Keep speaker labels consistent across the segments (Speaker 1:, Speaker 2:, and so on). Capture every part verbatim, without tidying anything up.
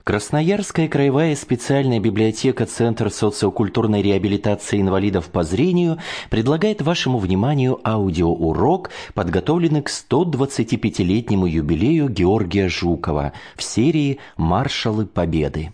Speaker 1: Красноярская краевая специальная библиотека Центр социокультурной реабилитации инвалидов по зрению предлагает вашему вниманию аудиоурок, подготовленный к сто двадцатипятилетнему юбилею Георгия Жукова в серии «Маршалы Победы».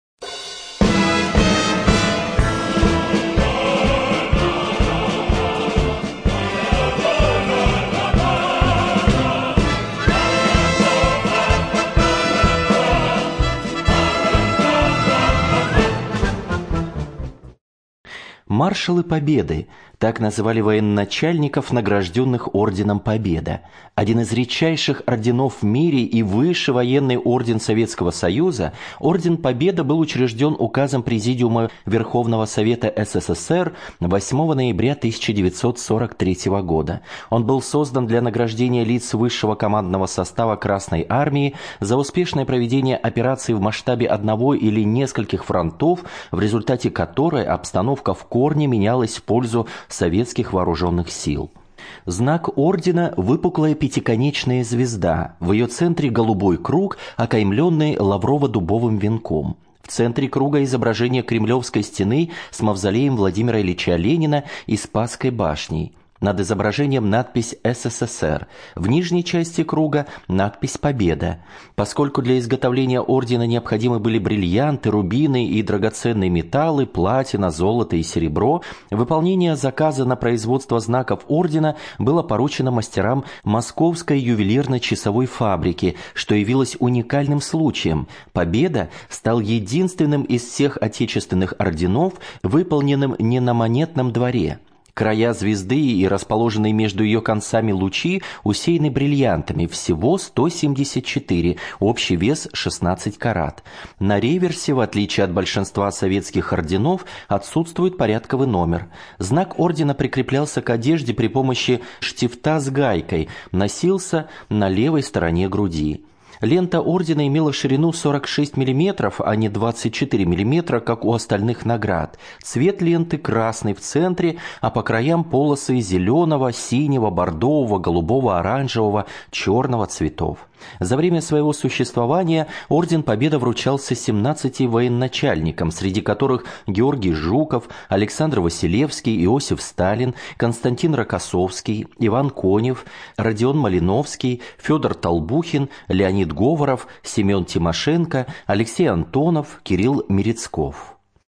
Speaker 1: Маршалы Победы – так называли военачальников, награжденных орденом Победа. Один из редчайших орденов в мире и высший военный орден Советского Союза, орден Победа был учрежден указом Президиума Верховного Совета СССР восьмого ноября тысяча девятьсот сорок третьего года. Он был создан для награждения лиц высшего командного состава Красной Армии за успешное проведение операций в масштабе одного или нескольких фронтов, в результате которой обстановка в корне менялась в пользу советских вооруженных сил. Знак ордена – выпуклая пятиконечная звезда, в ее центре голубой круг, окаймленный лаврово-дубовым венком. В центре круга изображение Кремлевской стены с мавзолеем Владимира Ильича Ленина и Спасской башней. Над изображением надпись «СССР». В нижней части круга надпись «Победа». Поскольку для изготовления ордена необходимы были бриллианты, рубины и драгоценные металлы, платина, золото и серебро, выполнение заказа на производство знаков ордена было поручено мастерам Московской ювелирно-часовой фабрики, что явилось уникальным случаем. «Победа» стал единственным из всех отечественных орденов, выполненным не на монетном дворе. Края звезды и расположенные между ее концами лучи усеяны бриллиантами, всего сто семьдесят четыре, общий вес шестнадцать карат. На реверсе, в отличие от большинства советских орденов, отсутствует порядковый номер. Знак ордена прикреплялся к одежде при помощи штифта с гайкой, носился на левой стороне груди. Лента ордена имела ширину сорок шесть миллиметров, а не двадцать четыре миллиметра, как у остальных наград. Цвет ленты красный в центре, а по краям полосы зеленого, синего, бордового, голубого, оранжевого, черного цветов. За время своего существования орден Победа вручался семнадцати военачальникам, среди которых Георгий Жуков, Александр Василевский, Иосиф Сталин, Константин Рокоссовский, Иван Конев, Родион Малиновский, Федор Толбухин, Леонид Говоров, Семен Тимошенко, Алексей Антонов, Кирилл Мерецков.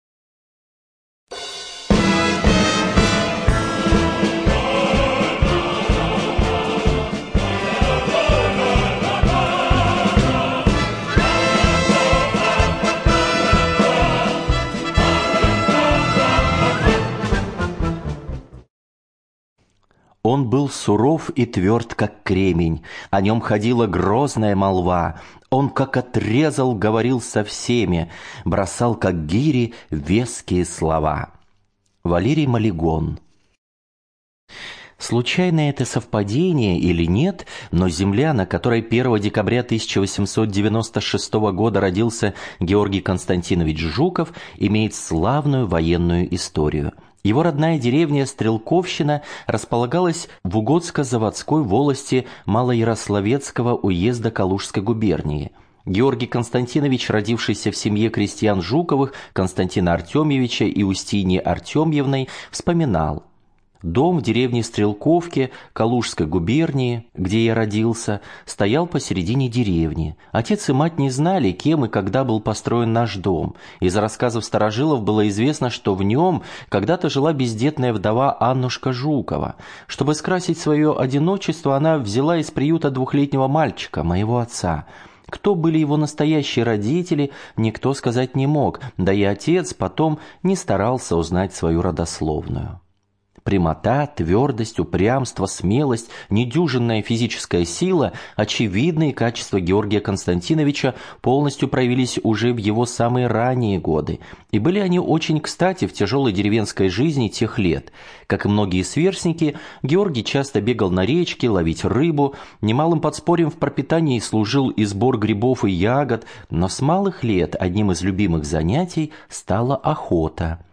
Speaker 1: Он был суров и тверд, как кремень, о нем ходила грозная молва. Он, как отрезал, говорил со всеми, бросал, как гири, веские слова. Валерий Маллигон. Случайно это совпадение или нет, но земля, на которой первого декабря тысяча восемьсот девяносто шестого года родился Георгий Константинович Жуков, имеет славную военную историю. Его родная деревня Стрелковщина располагалась в Угодско-Заводской волости Малоярославецкого уезда Калужской губернии. Георгий Константинович, родившийся в семье крестьян Жуковых, Константина Артемьевича и Устиньи Артемьевной, вспоминал: «Дом в деревне Стрелковке Калужской губернии, где я родился, стоял посередине деревни. Отец и мать не знали, кем и когда был построен наш дом. Из рассказов старожилов было известно, что в нем когда-то жила бездетная вдова Аннушка Жукова. Чтобы скрасить свое одиночество, она взяла из приюта двухлетнего мальчика, моего отца. Кто были его настоящие родители, никто сказать не мог, да и отец потом не старался узнать свою родословную». Прямота, твердость, упрямство, смелость, недюжинная физическая сила, очевидные качества Георгия Константиновича полностью проявились уже в его самые ранние годы, и были они очень кстати в тяжелой деревенской жизни тех лет. Как и многие сверстники, Георгий часто бегал на речке ловить рыбу, немалым подспорьем в пропитании служил и сбор грибов и ягод, но с малых лет одним из любимых занятий стала охота.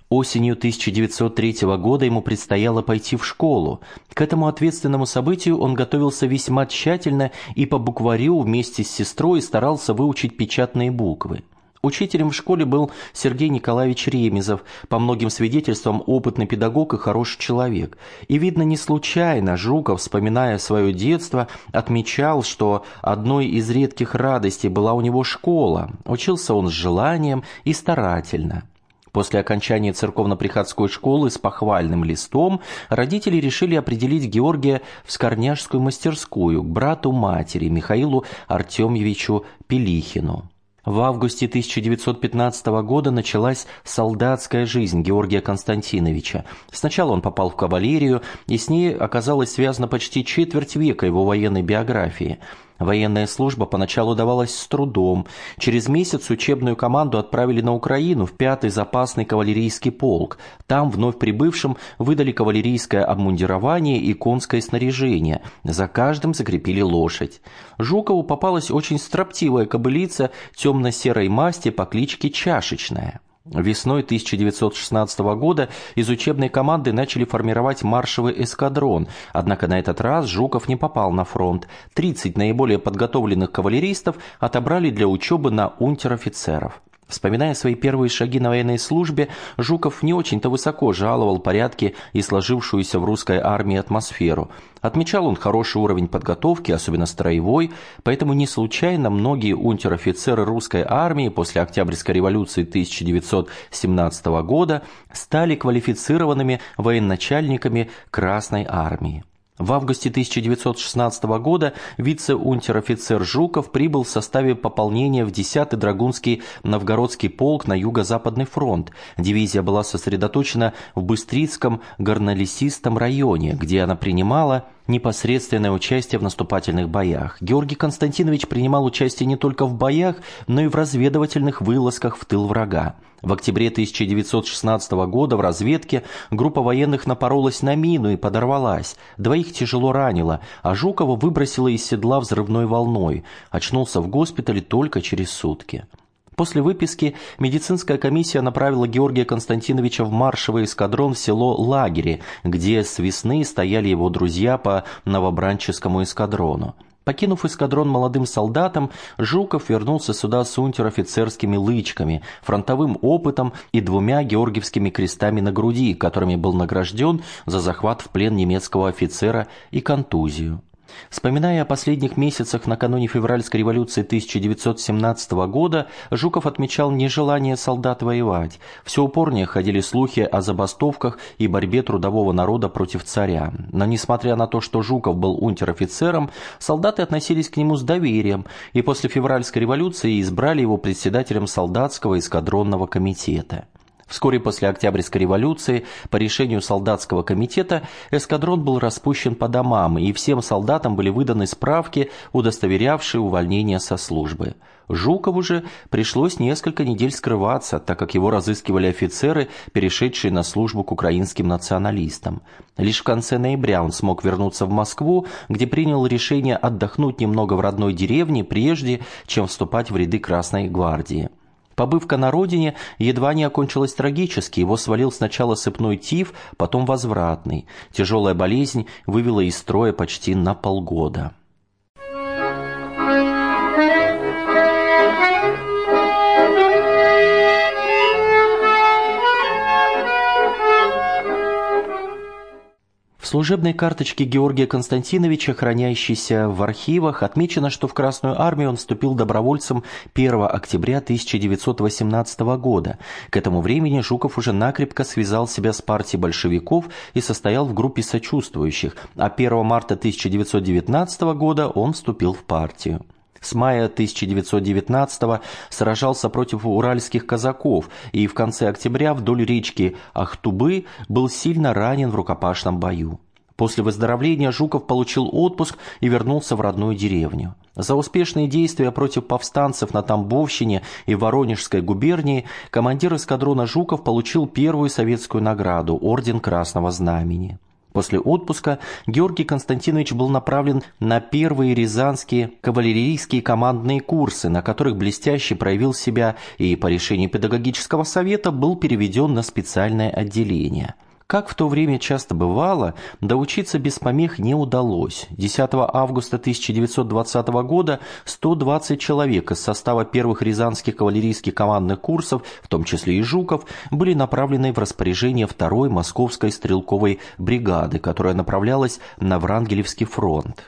Speaker 1: Осенью тысяча девятьсот третьего года ему предстояло пойти в школу. К этому ответственному событию он готовился весьма тщательно и по букварю вместе с сестрой старался выучить печатные буквы. Учителем в школе был Сергей Николаевич Ремезов, по многим свидетельствам опытный педагог и хороший человек. И, видно, не случайно Жуков, вспоминая свое детство, отмечал, что одной из редких радостей была у него школа. Учился он с желанием и старательно. После окончания церковно-приходской школы с похвальным листом родители решили определить Георгия в скорняжскую мастерскую к брату матери Михаилу Артемьевичу Пелихину. В августе тысяча девятьсот пятнадцатого года началась солдатская жизнь Георгия Константиновича. Сначала он попал в кавалерию, и с ней оказалась связана почти четверть века его военной биографии. Военная служба поначалу давалась с трудом. Через месяц учебную команду отправили на Украину в пятый запасный кавалерийский полк. Там вновь прибывшим выдали кавалерийское обмундирование и конское снаряжение. За каждым закрепили лошадь. Жукову попалась очень строптивая кобылица темно-серой масти по кличке Чашечная. Весной тысяча девятьсот шестнадцатого года из учебной команды начали формировать маршевый эскадрон, однако на этот раз Жуков не попал на фронт. тридцать наиболее подготовленных кавалеристов отобрали для учебы на унтер-офицеров. Вспоминая свои первые шаги на военной службе, Жуков не очень-то высоко жаловал порядки и сложившуюся в русской армии атмосферу. Отмечал он хороший уровень подготовки, особенно строевой, поэтому не случайно многие унтер-офицеры русской армии после Октябрьской революции тысяча девятьсот семнадцатого года стали квалифицированными военачальниками Красной армии. В августе тысяча девятьсот шестнадцатого года вице-унтер-офицер Жуков прибыл в составе пополнения в десятый Драгунский Новгородский полк на Юго-Западный фронт. Дивизия была сосредоточена в Быстрицком горнолесистом районе, где она принимала непосредственное участие в наступательных боях. Георгий Константинович принимал участие не только в боях, но и в разведывательных вылазках в тыл врага. В октябре тысяча девятьсот шестнадцатого года в разведке группа военных напоролась на мину и подорвалась. Двоих тяжело ранило, а Жукова выбросило из седла взрывной волной. Очнулся в госпитале только через сутки. После выписки медицинская комиссия направила Георгия Константиновича в маршевый эскадрон в село Лагере, где с весны стояли его друзья по новобранческому эскадрону. Покинув эскадрон молодым солдатам, Жуков вернулся сюда с унтер-офицерскими лычками, фронтовым опытом и двумя георгиевскими крестами на груди, которыми был награжден за захват в плен немецкого офицера и контузию. Вспоминая о последних месяцах накануне февральской революции тысяча девятьсот семнадцатого года, Жуков отмечал нежелание солдат воевать. Все упорнее ходили слухи о забастовках и борьбе трудового народа против царя. Но несмотря на то, что Жуков был унтер-офицером, солдаты относились к нему с доверием и после февральской революции избрали его председателем солдатского эскадронного комитета. Вскоре после Октябрьской революции по решению солдатского комитета эскадрон был распущен по домам, и всем солдатам были выданы справки, удостоверявшие увольнение со службы. Жукову же пришлось несколько недель скрываться, так как его разыскивали офицеры, перешедшие на службу к украинским националистам. Лишь в конце ноября он смог вернуться в Москву, где принял решение отдохнуть немного в родной деревне, прежде чем вступать в ряды Красной гвардии. Побывка на родине едва не окончилась трагически. Его свалил сначала сыпной тиф, потом возвратный. Тяжелая болезнь вывела из строя почти на полгода. В служебной карточке Георгия Константиновича, хранящейся в архивах, отмечено, что в Красную армию он вступил добровольцем первого октября тысяча девятьсот восемнадцатого года. К этому времени Жуков уже накрепко связал себя с партией большевиков и состоял в группе сочувствующих, а первого марта тысяча девятьсот девятнадцатого года он вступил в партию. С мая тысяча девятьсот девятнадцатого сражался против уральских казаков и в конце октября вдоль речки Ахтубы был сильно ранен в рукопашном бою. После выздоровления Жуков получил отпуск и вернулся в родную деревню. За успешные действия против повстанцев на Тамбовщине и Воронежской губернии командир эскадрона Жуков получил первую советскую награду – орден Красного Знамени. После отпуска Георгий Константинович был направлен на первые рязанские кавалерийские командные курсы, на которых блестяще проявил себя и по решению педагогического совета был переведен на специальное отделение. Как в то время часто бывало, доучиться без помех не удалось. десятого августа тысяча девятьсот двадцатого года сто двадцать человек из состава первых рязанских кавалерийских командных курсов, в том числе и Жуков, были направлены в распоряжение второй Московской стрелковой бригады, которая направлялась на Врангелевский фронт.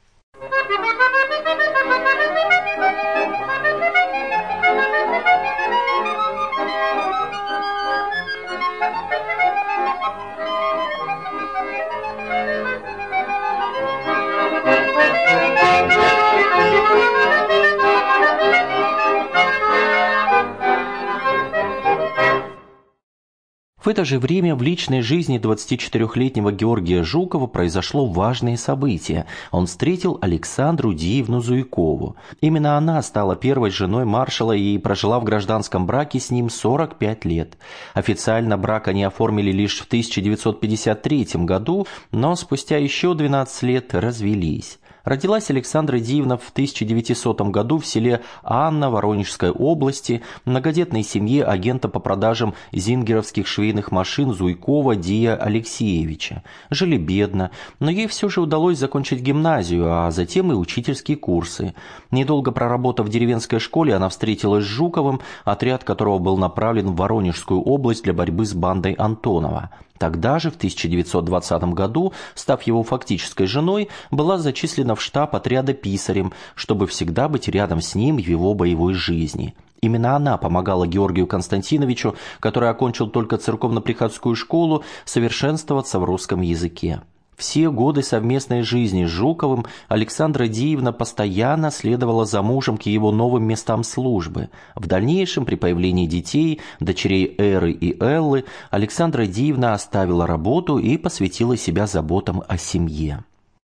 Speaker 1: В это же время в личной жизни двадцатичетырёхлетнего Георгия Жукова произошло важное событие. Он встретил Александру Диевну Зуйкову. Именно она стала первой женой маршала и прожила в гражданском браке с ним сорок пять лет. Официально брак они оформили лишь в тысяча девятьсот пятьдесят третьем году, но спустя еще двенадцать лет развелись. Родилась Александра Диевна в тысяча девятисотом году в селе Анна Воронежской области, многодетной семье агента по продажам зингеровских швейных машин Зуйкова Дия Алексеевича. Жили бедно, но ей все же удалось закончить гимназию, а затем и учительские курсы. Недолго проработав в деревенской школе, она встретилась с Жуковым, отряд которого был направлен в Воронежскую область для борьбы с бандой Антонова. Тогда же, в тысяча девятьсот двадцатом году, став его фактической женой, была зачислена в штаб отряда писарем, чтобы всегда быть рядом с ним в его боевой жизни. Именно она помогала Георгию Константиновичу, который окончил только церковно-приходскую школу, совершенствоваться в русском языке. Все годы совместной жизни с Жуковым Александра Диевна постоянно следовала за мужем к его новым местам службы. В дальнейшем, при появлении детей, дочерей Эры и Эллы, Александра Диевна оставила работу и посвятила себя заботам о семье.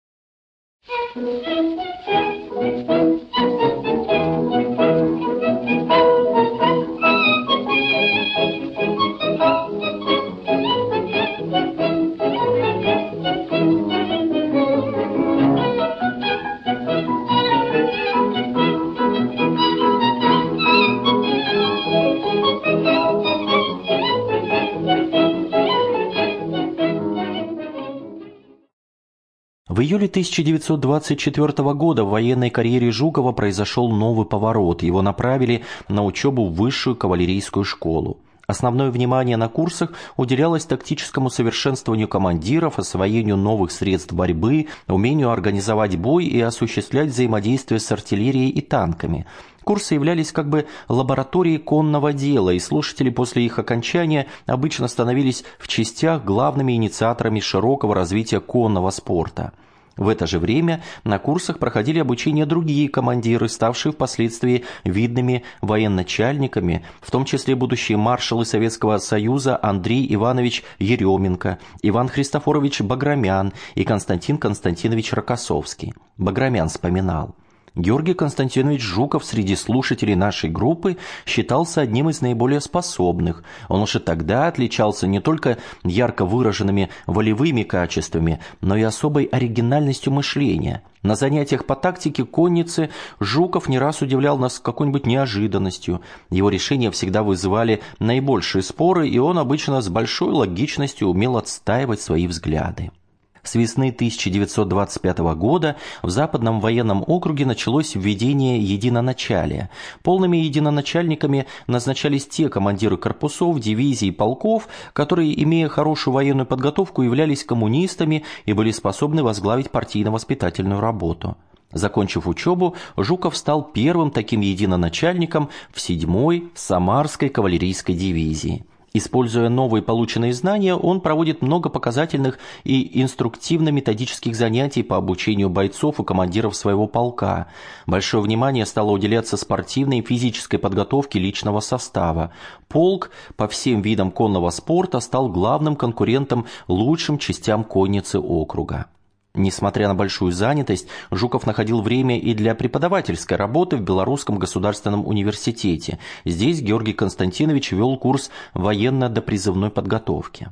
Speaker 1: В июле тысяча девятьсот двадцать четвёртого года в военной карьере Жукова произошел новый поворот. Его направили на учебу в высшую кавалерийскую школу. Основное внимание на курсах уделялось тактическому совершенствованию командиров, освоению новых средств борьбы, умению организовать бой и осуществлять взаимодействие с артиллерией и танками. Курсы являлись как бы лабораторией конного дела, и слушатели после их окончания обычно становились в частях главными инициаторами широкого развития конного спорта. В это же время на курсах проходили обучение другие командиры, ставшие впоследствии видными военачальниками, в том числе будущие маршалы Советского Союза Андрей Иванович Еременко, Иван Христофорович Баграмян и Константин Константинович Рокоссовский. Баграмян вспоминал: Георгий Константинович Жуков среди слушателей нашей группы считался одним из наиболее способных. Он уже тогда отличался не только ярко выраженными волевыми качествами, но и особой оригинальностью мышления. На занятиях по тактике конницы Жуков не раз удивлял нас какой-нибудь неожиданностью. Его решения всегда вызывали наибольшие споры, и он обычно с большой логичностью умел отстаивать свои взгляды. С весны тысяча девятьсот двадцать пятого года в Западном военном округе началось введение единоначалия. Полными единоначальниками назначались те командиры корпусов, дивизий и полков, которые, имея хорошую военную подготовку, являлись коммунистами и были способны возглавить партийно-воспитательную работу. Закончив учебу, Жуков стал первым таким единоначальником в седьмой Самарской кавалерийской дивизии. Используя новые полученные знания, он проводит много показательных и инструктивно-методических занятий по обучению бойцов и командиров своего полка. Большое внимание стало уделяться спортивной и физической подготовке личного состава. Полк по всем видам конного спорта стал главным конкурентом лучшим частям конницы округа. Несмотря на большую занятость, Жуков находил время и для преподавательской работы в Белорусском государственном университете. Здесь Георгий Константинович вел курс военно-допризывной подготовки.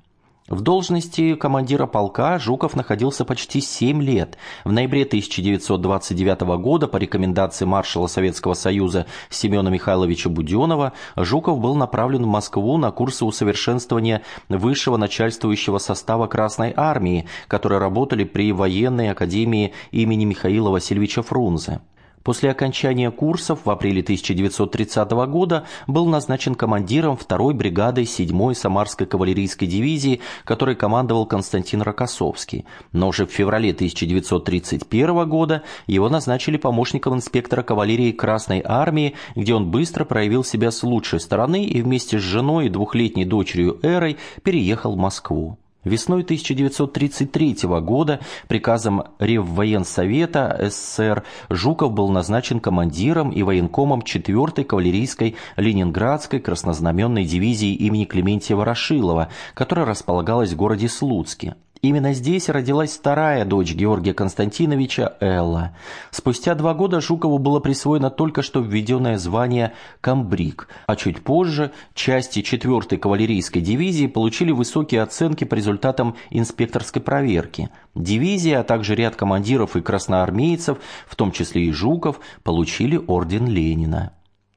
Speaker 1: В должности командира полка Жуков находился почти семь лет. В ноябре тысяча девятьсот двадцать девятого года по рекомендации маршала Советского Союза Семена Михайловича Буденова Жуков был направлен в Москву на курсы усовершенствования высшего начальствующего состава Красной Армии, которые работали при военной академии имени Михаила Васильевича Фрунзе. После окончания курсов в апреле тысяча девятьсот тридцатого года был назначен командиром второй бригады седьмой Самарской кавалерийской дивизии, которой командовал Константин Рокоссовский. Но уже в феврале тысяча девятьсот тридцать первого года его назначили помощником инспектора кавалерии Красной Армии, где он быстро проявил себя с лучшей стороны и вместе с женой и двухлетней дочерью Эрой переехал в Москву. Весной тысяча девятьсот тридцать третьего года приказом Реввоенсовета СССР Жуков был назначен командиром и военкомом четвёртой кавалерийской Ленинградской краснознаменной дивизии имени Клементия Ворошилова, которая располагалась в городе Слуцке. Именно здесь родилась вторая дочь Георгия Константиновича, Элла. Спустя два года Жукову было присвоено только что введенное звание комбриг, а чуть позже части четвёртой кавалерийской дивизии получили высокие оценки по результатам инспекторской проверки. Дивизия, а также ряд командиров и красноармейцев, в том числе и Жуков, получили орден Ленина.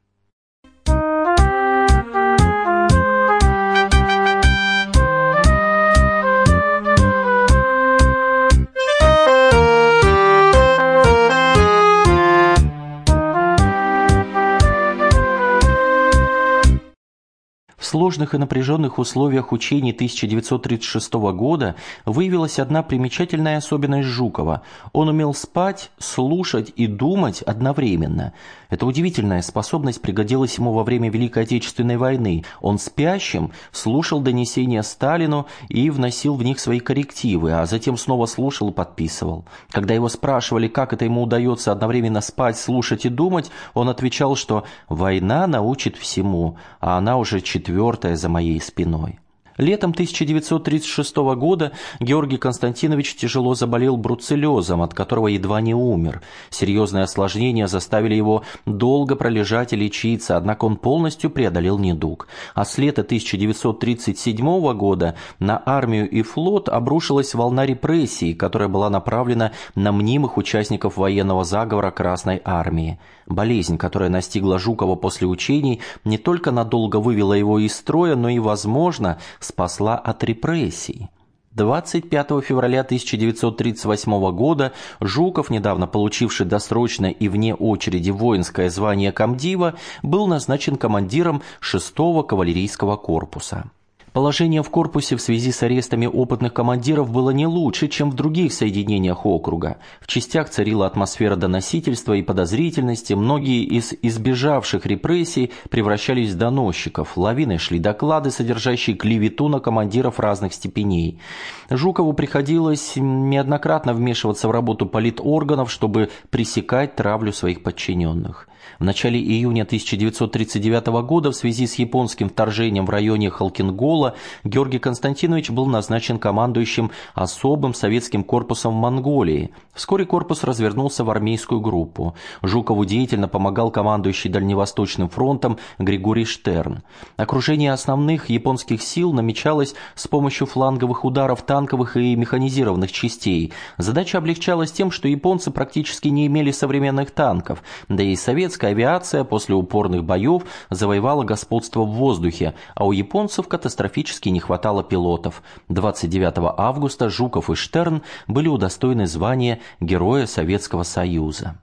Speaker 1: В сложных и напряженных условиях учений тысяча девятьсот тридцать шестого года выявилась одна примечательная особенность Жукова. Он умел спать, слушать и думать одновременно. Эта удивительная способность пригодилась ему во время Великой Отечественной войны. Он спящим слушал донесения Сталину и вносил в них свои коррективы, а затем снова слушал и подписывал. Когда его спрашивали, как это ему удается одновременно спать, слушать и думать, он отвечал, что «война научит всему, а она уже четвертая за моей спиной». Летом тысяча девятьсот тридцать шестого года Георгий Константинович тяжело заболел бруцеллезом, от которого едва не умер. Серьезные осложнения заставили его долго пролежать и лечиться, однако он полностью преодолел недуг. А с лета тысяча девятьсот тридцать седьмого года на армию и флот обрушилась волна репрессий, которая была направлена на мнимых участников военного заговора Красной Армии. Болезнь, которая настигла Жукова после учений, не только надолго вывела его из строя, но и, возможно, спасла от репрессий. двадцать пятого февраля тысяча девятьсот тридцать восьмого года Жуков, недавно получивший досрочно и вне очереди воинское звание комдива, был назначен командиром шестого кавалерийского корпуса. Положение в корпусе в связи с арестами опытных командиров было не лучше, чем в других соединениях округа. В частях царила атмосфера доносительства и подозрительности, многие из избежавших репрессий превращались в доносчиков, лавиной шли доклады, содержащие клевету на командиров разных степеней. Жукову приходилось неоднократно вмешиваться в работу политорганов, чтобы пресекать травлю своих подчиненных. В начале июня тысяча девятьсот тридцать девятого года в связи с японским вторжением в районе Халкингола Георгий Константинович был назначен командующим особым советским корпусом в Монголии. Вскоре корпус развернулся в армейскую группу. Жукову деятельно помогал командующий Дальневосточным фронтом Григорий Штерн. Окружение основных японских сил намечалось с помощью фланговых ударов танковых и механизированных частей. Задача облегчалась тем, что японцы практически не имели современных танков, да и советская авиация после упорных боев завоевала господство в воздухе, а у японцев катастрофически не хватало пилотов. двадцать девятого августа Жуков и Штерн были удостоены звания Героя Советского Союза.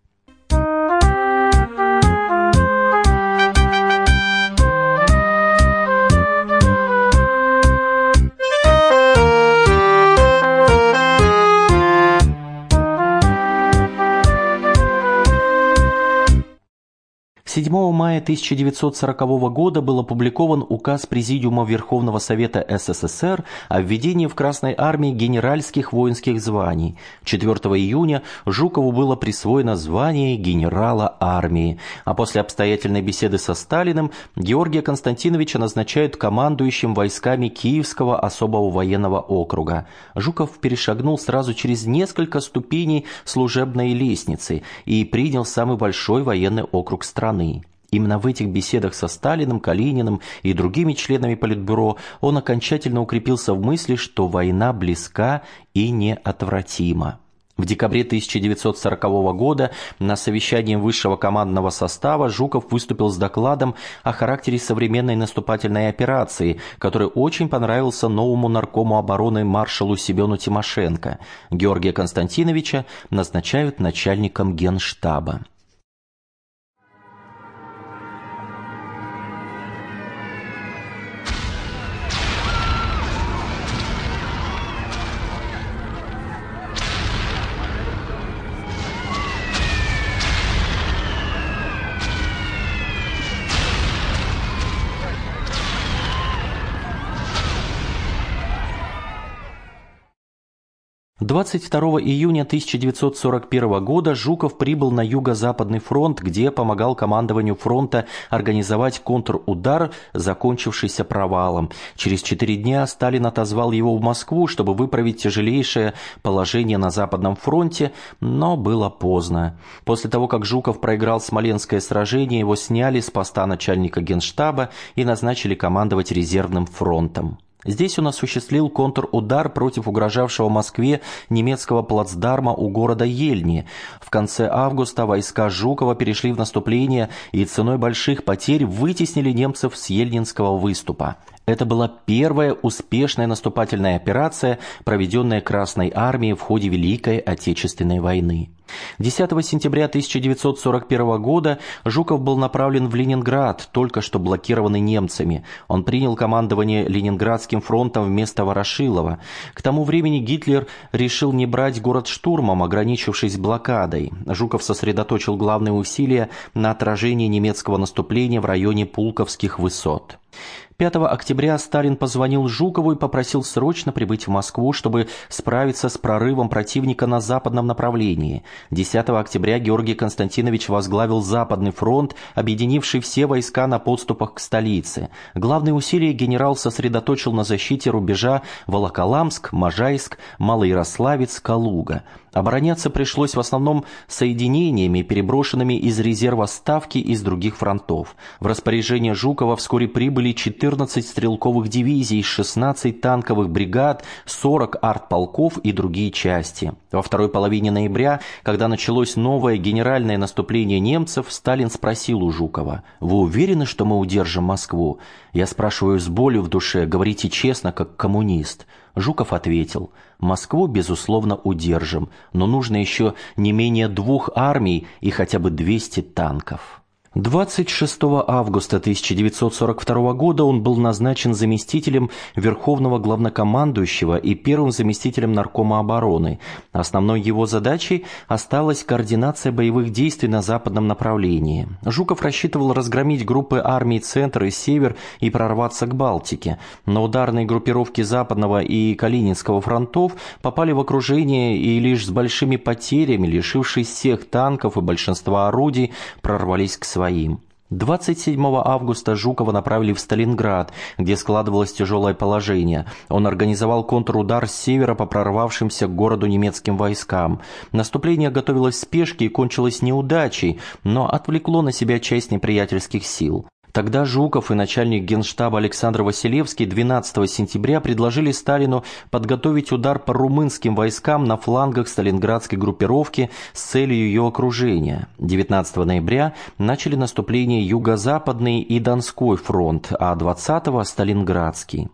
Speaker 1: седьмого мая тысяча девятьсот сорокового года был опубликован указ Президиума Верховного Совета СССР о введении в Красной Армии генеральских воинских званий. четвёртого июня Жукову было присвоено звание генерала армии, а после обстоятельной беседы со Сталиным Георгия Константиновича назначают командующим войсками Киевского особого военного округа. Жуков перешагнул сразу через несколько ступеней служебной лестницы и принял самый большой военный округ страны. Именно в этих беседах со Сталиным, Калининым и другими членами Политбюро он окончательно укрепился в мысли, что война близка и неотвратима. В декабре тысяча девятьсот сорокового года на совещании высшего командного состава Жуков выступил с докладом о характере современной наступательной операции, который очень понравился новому наркому обороны маршалу Семену Тимошенко. Георгия Константиновича назначают начальником Генштаба. двадцать второго июня тысяча девятьсот сорок первого года Жуков прибыл на Юго-Западный фронт, где помогал командованию фронта организовать контрудар, закончившийся провалом. Через четыре дня Сталин отозвал его в Москву, чтобы выправить тяжелейшее положение на Западном фронте, но было поздно. После того, как Жуков проиграл Смоленское сражение, его сняли с поста начальника Генштаба и назначили командовать резервным фронтом. Здесь он осуществил контрудар против угрожавшего Москве немецкого плацдарма у города Ельни. В конце августа войска Жукова перешли в наступление и ценой больших потерь вытеснили немцев с Ельнинского выступа. Это была первая успешная наступательная операция, проведенная Красной армией в ходе Великой Отечественной войны. десятого сентября тысяча девятьсот сорок первого года Жуков был направлен в Ленинград, только что блокированный немцами. Он принял командование Ленинградским фронтом вместо Ворошилова. К тому времени Гитлер решил не брать город штурмом, ограничившись блокадой. Жуков сосредоточил главные усилия на отражении немецкого наступления в районе Пулковских высот. пятого октября Сталин позвонил Жукову и попросил срочно прибыть в Москву, чтобы справиться с прорывом противника на западном направлении. десятого октября Георгий Константинович возглавил Западный фронт, объединивший все войска на подступах к столице. Главные усилия генерал сосредоточил на защите рубежа Волоколамск, Можайск, Малоярославец, Калуга. Обороняться пришлось в основном соединениями, переброшенными из резерва Ставки из других фронтов. В распоряжение Жукова вскоре прибыли четырнадцать стрелковых дивизий, шестнадцать танковых бригад, сорок артполков и другие части. Во второй половине ноября, когда началось новое генеральное наступление немцев, Сталин спросил у Жукова: «Вы уверены, что мы удержим Москву?» Я спрашиваю с болью в душе: «Говорите честно, как коммунист». Жуков ответил: «Москву, безусловно, удержим, но нужно еще не менее двух армий и хотя бы двести танков». двадцать шестого августа тысяча девятьсот сорок второго года он был назначен заместителем Верховного главнокомандующего и первым заместителем Наркома обороны. Основной его задачей осталась координация боевых действий на западном направлении. Жуков рассчитывал разгромить группы армий «Центр» и «Север» и прорваться к Балтике. Но ударные группировки Западного и Калининского фронтов попали в окружение и лишь с большими потерями, лишившись всех танков и большинства орудий, прорвались к своим. двадцать седьмого августа Жукова направили в Сталинград, где складывалось тяжелое положение. Он организовал контрудар с севера по прорвавшимся к городу немецким войскам. Наступление готовилось в спешке и кончилось неудачей, но отвлекло на себя часть неприятельских сил. Тогда Жуков и начальник Генштаба Александр Василевский двенадцатого сентября предложили Сталину подготовить удар по румынским войскам на флангах сталинградской группировки с целью ее окружения. девятнадцатого ноября начали наступление Юго-Западный и Донской фронт, а двадцатого – Сталинградский.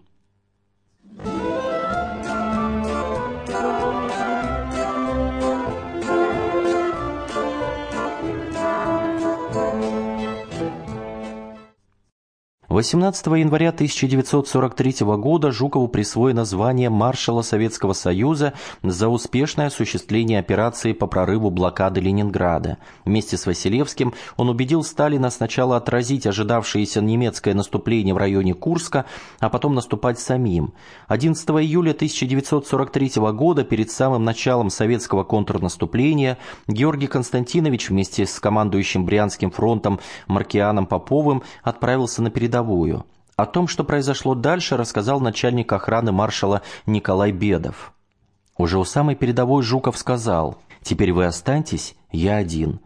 Speaker 1: восемнадцатого января тысяча девятьсот сорок третьего года Жукову присвоено звание маршала Советского Союза за успешное осуществление операции по прорыву блокады Ленинграда. Вместе с Василевским он убедил Сталина сначала отразить ожидавшееся немецкое наступление в районе Курска, а потом наступать самим. одиннадцатого июля тысяча девятьсот сорок третьего года, перед самым началом советского контрнаступления, Георгий Константинович вместе с командующим Брянским фронтом Маркианом Поповым отправился на передовую. О том, что произошло дальше, рассказал начальник охраны маршала Николай Бедов. Уже у самой передовой Жуков сказал: «Теперь вы останьтесь, я один».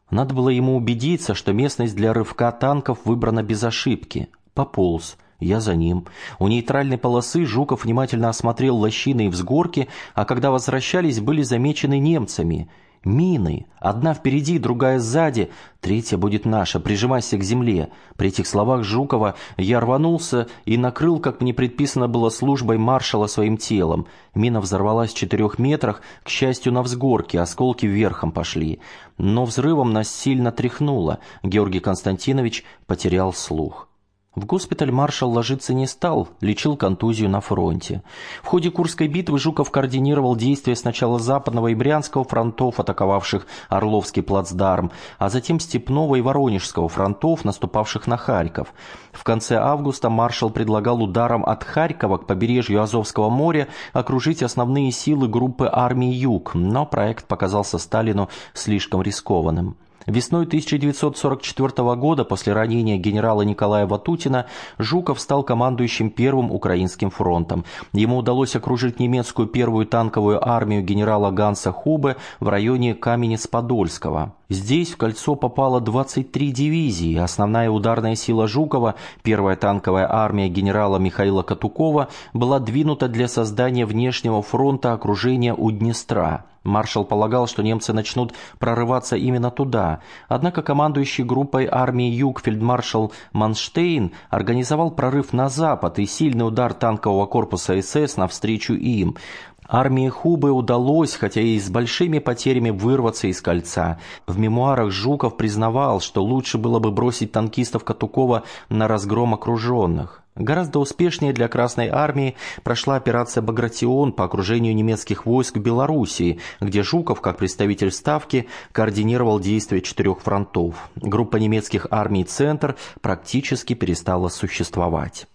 Speaker 1: Надо было ему убедиться, что местность для рывка танков выбрана без ошибки. Пополз. Я за ним. У нейтральной полосы Жуков внимательно осмотрел лощины и взгорки, а когда возвращались, были замечены немцами. Мины. Одна впереди, другая сзади. Третья будет наша. Прижимайся к земле. При этих словах Жукова я рванулся и накрыл, как мне предписано было службой маршала, своим телом. Мина взорвалась в четырех метрах, к счастью, на взгорке, осколки вверхом пошли. Но взрывом нас сильно тряхнуло. Георгий Константинович потерял слух. В госпиталь маршал ложиться не стал, лечил контузию на фронте. В ходе Курской битвы Жуков координировал действия сначала Западного и Брянского фронтов, атаковавших Орловский плацдарм, а затем Степного и Воронежского фронтов, наступавших на Харьков. В конце августа маршал предлагал ударом от Харькова к побережью Азовского моря окружить основные силы группы армий «Юг», но проект показался Сталину слишком рискованным. Весной тысяча девятьсот сорок четвёртого года, после ранения генерала Николая Ватутина, Жуков стал командующим Первым Украинским фронтом. Ему удалось окружить немецкую первую танковую армию генерала Ганса Хубе в районе Каменец-Подольского. Здесь в кольцо попало двадцать три дивизии. Основная ударная сила Жукова, первая танковая армия генерала Михаила Катукова, была двинута для создания внешнего фронта окружения у Днестра. Маршал полагал, что немцы начнут прорываться именно туда. Однако командующий группой армии «Юг» фельдмаршал Манштейн организовал прорыв на запад и сильный удар танкового корпуса СС навстречу им. Армии Хубе удалось, хотя и с большими потерями, вырваться из кольца. В мемуарах Жуков признавал, что лучше было бы бросить танкистов Катукова на разгром окруженных. Гораздо успешнее для Красной армии прошла операция «Багратион» по окружению немецких войск в Белоруссии, где Жуков, как представитель Ставки, координировал действия четырех фронтов. Группа немецких армий «Центр» практически перестала существовать.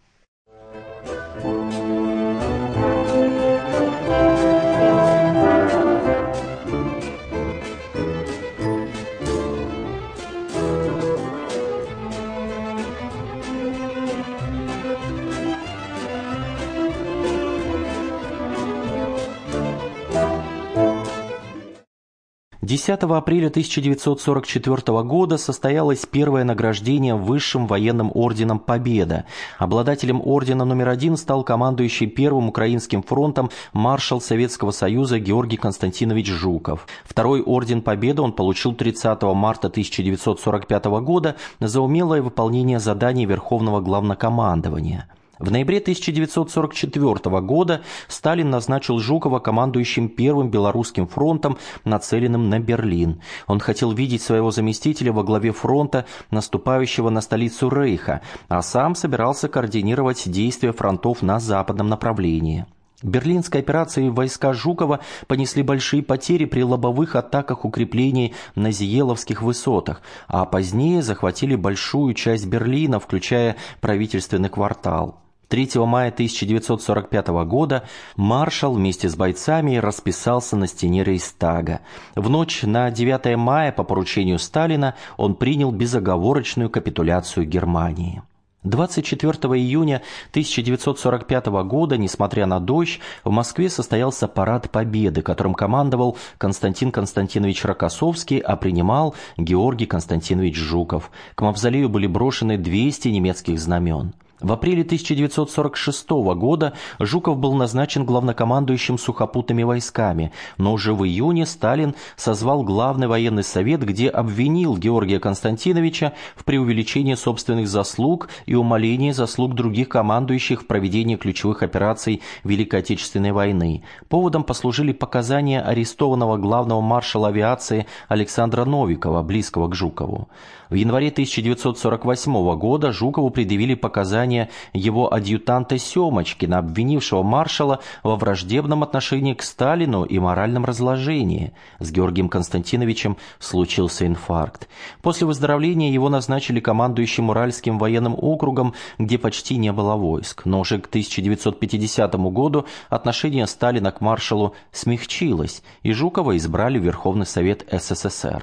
Speaker 1: десятого апреля тысяча девятьсот сорок четвёртого года состоялось первое награждение Высшим военным орденом «Победа». Обладателем ордена номер один стал командующий Первым Украинским фронтом маршал Советского Союза Георгий Константинович Жуков. Второй орден «Победы» он получил тридцатого марта тысяча девятьсот сорок пятого года за умелое выполнение заданий Верховного Главнокомандования. В ноябре тысяча девятьсот сорок четвёртого года Сталин назначил Жукова командующим Первым Белорусским фронтом, нацеленным на Берлин. Он хотел видеть своего заместителя во главе фронта, наступающего на столицу Рейха, а сам собирался координировать действия фронтов на западном направлении. В Берлинской операции войска Жукова понесли большие потери при лобовых атаках укреплений на Зиеловских высотах, а позднее захватили большую часть Берлина, включая правительственный квартал. третьего мая тысяча девятьсот сорок пятого года маршал вместе с бойцами расписался на стене Рейхстага. В ночь на девятое мая по поручению Сталина он принял безоговорочную капитуляцию Германии. двадцать четвёртого июня тысяча девятьсот сорок пятого года, несмотря на дождь, в Москве состоялся парад Победы, которым командовал Константин Константинович Рокоссовский, а принимал Георгий Константинович Жуков. К мавзолею были брошены двести немецких знамен. В апреле тысяча девятьсот сорок шестого года Жуков был назначен главнокомандующим сухопутными войсками, но уже в июне Сталин созвал Главный военный совет, где обвинил Георгия Константиновича в преувеличении собственных заслуг и умалении заслуг других командующих в проведении ключевых операций Великой Отечественной войны. Поводом послужили показания арестованного главного маршала авиации Александра Новикова, близкого к Жукову. В январе тысяча девятьсот сорок восьмого года Жукову предъявили показания его адъютанта Семочкина, обвинившего маршала во враждебном отношении к Сталину и моральном разложении. С Георгием Константиновичем случился инфаркт. После выздоровления его назначили командующим Уральским военным округом, где почти не было войск. Но уже к тысяча девятьсот пятидесятому году отношение Сталина к маршалу смягчилось, и Жукова избрали в Верховный Совет СССР.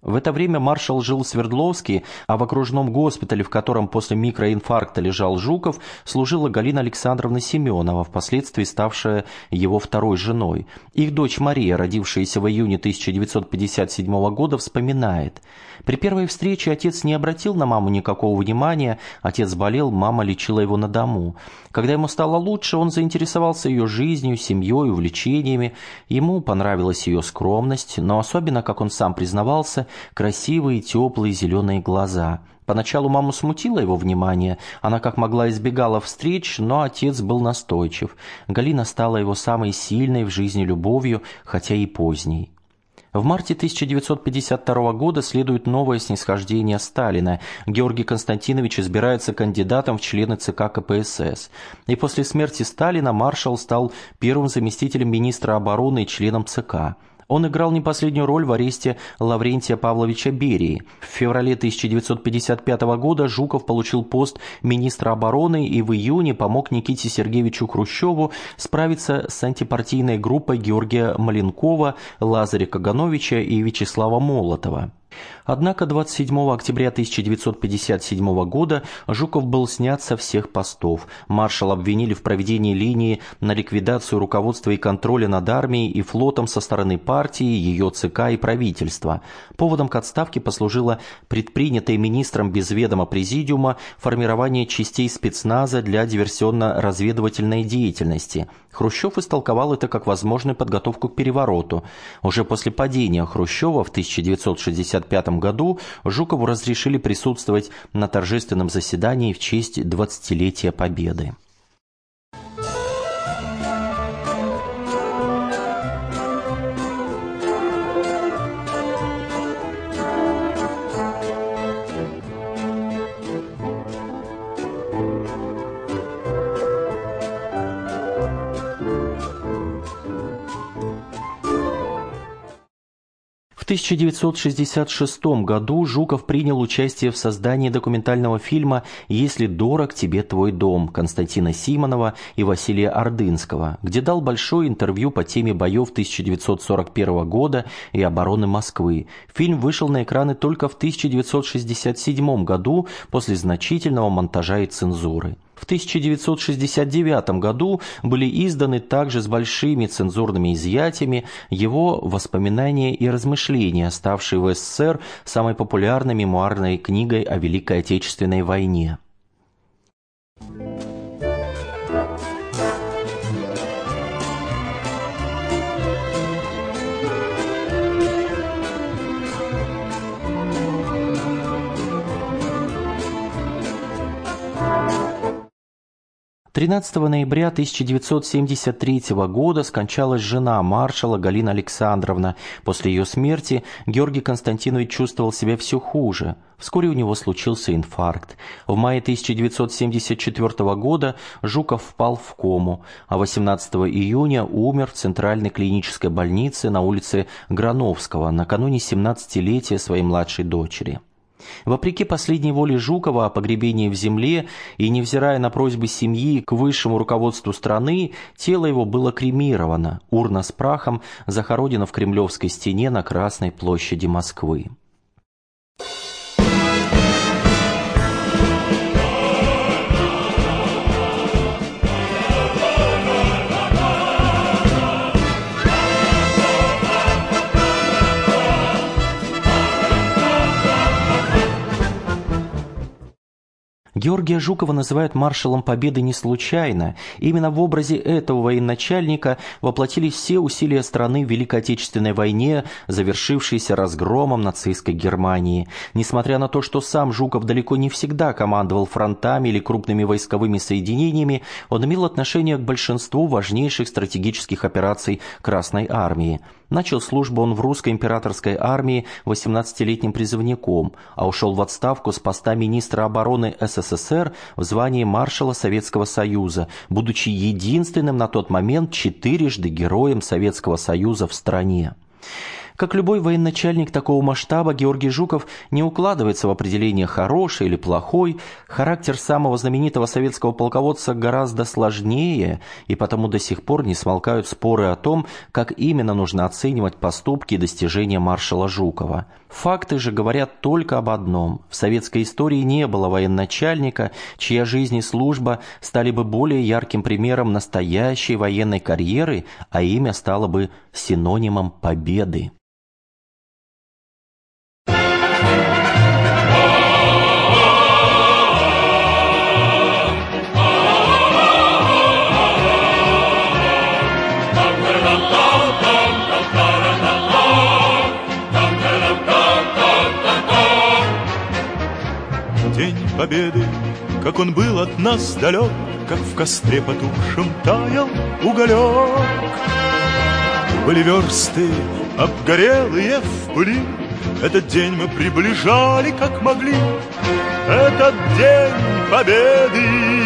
Speaker 1: В это время маршал жил в Свердловске, а в окружном госпитале, в котором после микроинфаркта лежал Жуков, служила Галина Александровна Семенова, впоследствии ставшая его второй женой. Их дочь Мария, родившаяся в июне тысяча девятьсот пятьдесят седьмого года, вспоминает: «При первой встрече отец не обратил на маму никакого внимания, отец болел, мама лечила его на дому. Когда ему стало лучше, он заинтересовался ее жизнью, семьей, увлечениями. Ему понравилась ее скромность, но особенно, как он сам признавался, красивые, теплые, зеленые глаза. Поначалу маму смутило его внимание, она как могла избегала встреч, но отец был настойчив. Галина стала его самой сильной в жизни любовью, хотя и поздней». В марте тысяча девятьсот пятьдесят второго года следует новое снисхождение Сталина. Георгий Константинович избирается кандидатом в члены ЦК КПСС. И после смерти Сталина маршал стал первым заместителем министра обороны и членом ЦК. Он играл не последнюю роль в аресте Лаврентия Павловича Берии. В феврале тысяча девятьсот пятьдесят пятого года Жуков получил пост министра обороны и в июне помог Никите Сергеевичу Хрущеву справиться с антипартийной группой Георгия Маленкова, Лазаря Кагановича и Вячеслава Молотова. Однако двадцать седьмого октября тысяча девятьсот пятьдесят седьмого года Жуков был снят со всех постов. Маршала обвинили в проведении линии на ликвидацию руководства и контроля над армией и флотом со стороны партии, ее ЦК и правительства. Поводом к отставке послужило предпринятое министром без ведома президиума формирование частей спецназа для диверсионно-разведывательной деятельности. Хрущев истолковал это как возможную подготовку к перевороту. Уже после падения Хрущева в тысяча девятьсот шестьдесят пятом году Жукову разрешили присутствовать на торжественном заседании в честь двадцатилетия Победы. В тысяча девятьсот шестьдесят шестом году Жуков принял участие в создании документального фильма «Если дорог тебе твой дом» Константина Симонова и Василия Ордынского, где дал большое интервью по теме боев тысяча девятьсот сорок первого года и обороны Москвы. Фильм вышел на экраны только в тысяча девятьсот шестьдесят седьмом году после значительного монтажа и цензуры. В тысяча девятьсот шестьдесят девятом году были изданы также с большими цензурными изъятиями его воспоминания и размышления, ставшие в СССР самой популярной мемуарной книгой о Великой Отечественной войне. тринадцатого ноября тысяча девятьсот семьдесят третьего года скончалась жена маршала Галина Александровна. После ее смерти Георгий Константинович чувствовал себя все хуже. Вскоре у него случился инфаркт. В мае тысяча девятьсот семьдесят четвертого года Жуков впал в кому, а восемнадцатого июня умер в Центральной клинической больнице на улице Грановского накануне семнадцатилетия своей младшей дочери. Вопреки последней воле Жукова о погребении в земле и невзирая на просьбы семьи к высшему руководству страны, тело его было кремировано, урна с прахом захоронена в Кремлевской стене на Красной площади Москвы. Георгия Жукова называют маршалом Победы не случайно. Именно в образе этого военачальника воплотились все усилия страны в Великой Отечественной войне, завершившейся разгромом нацистской Германии. Несмотря на то, что сам Жуков далеко не всегда командовал фронтами или крупными войсковыми соединениями, он имел отношение к большинству важнейших стратегических операций Красной Армии. Начал службу он в русской императорской армии восемнадцатилетним призывником, а ушел в отставку с поста министра обороны СССР в звании маршала Советского Союза, будучи единственным на тот момент четырежды героем Советского Союза в стране. Как любой военачальник такого масштаба, Георгий Жуков не укладывается в определение «хороший» или «плохой». Характер самого знаменитого советского полководца гораздо сложнее, и потому до сих пор не смолкают споры о том, как именно нужно оценивать поступки и достижения маршала Жукова. Факты же говорят только об одном. В советской истории не было военачальника, чья жизнь и служба стали бы более ярким примером настоящей военной карьеры, а имя стало бы синонимом победы.
Speaker 2: День Победы, как он был от нас далек, как в костре потухшем таял уголек. Были версты, обгорелые в пыли, этот день мы приближали, как могли. Этот день Победы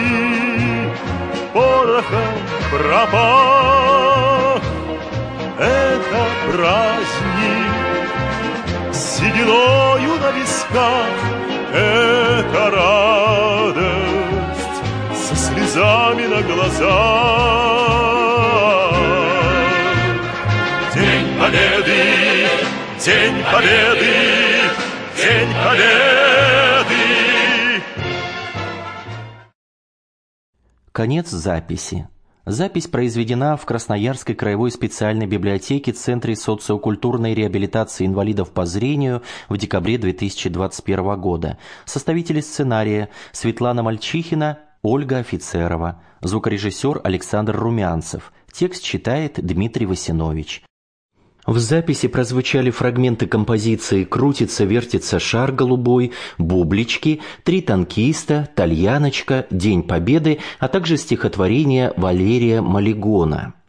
Speaker 2: порохом пропах. Это праздник с сединою на висках. Это радость со слезами на глазах. День Победы, День Победы, День Победы.
Speaker 1: Конец записи. Запись произведена в Красноярской краевой специальной библиотеке Центре социокультурной реабилитации инвалидов по зрению в декабре две тысячи двадцать первого года. Составители сценария Светлана Мальчихина, Ольга Офицерова, звукорежиссер Александр Румянцев. Текст читает Дмитрий Васинович. В записи прозвучали фрагменты композиции «Крутится, вертится шар голубой», «Бублички», «Три танкиста», «Тальяночка», «День Победы», а также стихотворение Валерия Маллигона.